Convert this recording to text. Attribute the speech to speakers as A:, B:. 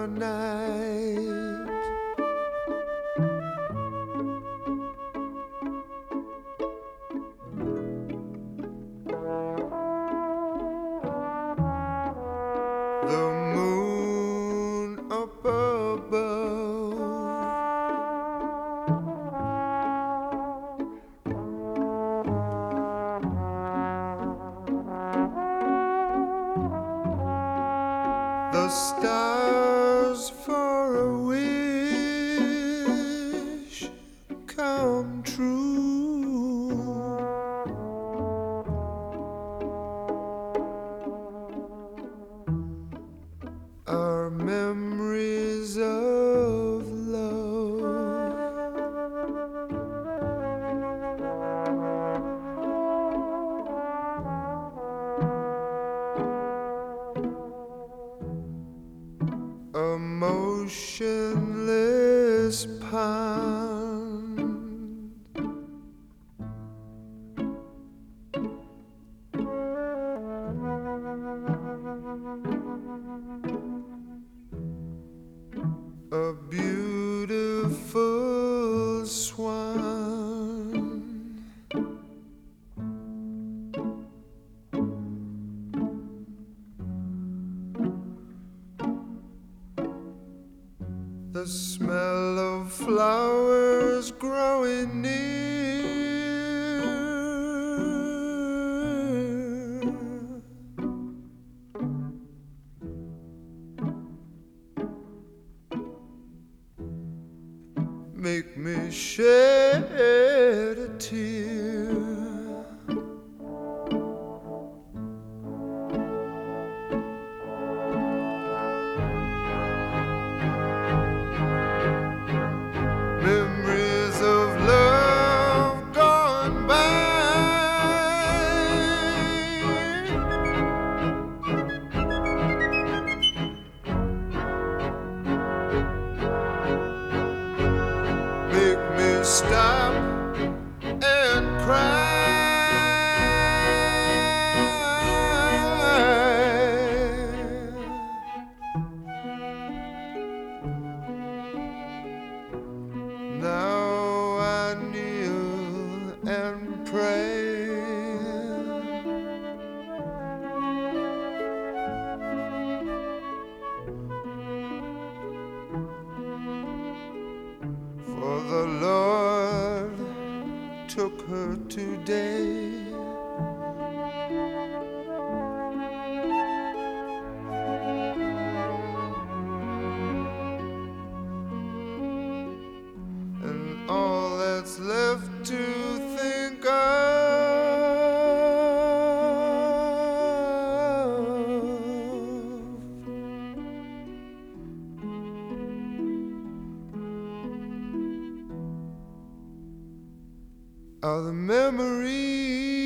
A: summer night. The moon up above, the stars for a wish come true. Our memories of love, a motionless pond, a beautiful swan, the smell of flowers growing near, make me shed a tear. Memories of love gone by, make me stop and cry. Now I kneel and pray, for the Lord took her today. And all that's left to think of are the memories